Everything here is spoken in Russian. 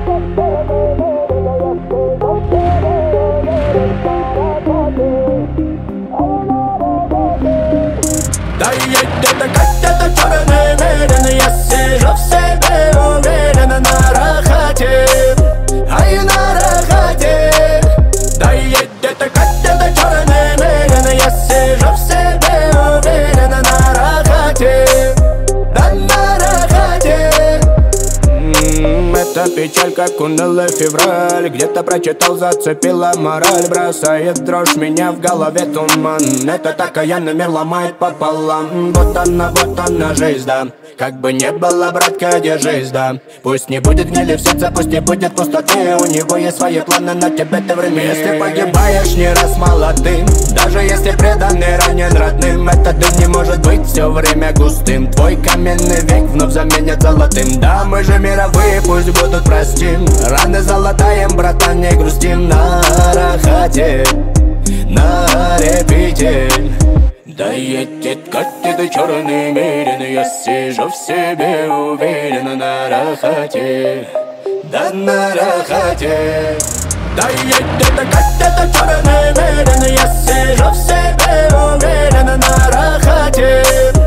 Да едет как-то черный мерин, я сижу в себе уверенно на рахате, ай на рахате. Да едет как-то черный мерин, я сижу в себе уверенно на рахате, да на рахате. Это печаль, как унылый февраль. Где-то прочитал, зацепила мораль. Бросает дрожь, меня в голове туман. Это такая мир ломает пополам. Вот она жизнь, да. Как бы не было, братка, держись, да. Пусть не будет гнили в сердце, пусть не будет пустоты. У него есть свои планы, на тебе ты время. Если погибаешь не раз молодым, даже если преданный ранен родным, этот дым не может быть все время густым. Твой каменный век вновь заменят золотым. Да, мы же мировые, пусть будут простим. Раны золотаем, братан, не грустим. На рахате, на репите. Да едет как-то черный мерин, я сижу в себе уверенно на рахате, да на рахате. Да едет как-то черный мерин, я сижу в себе уверенно на рахате.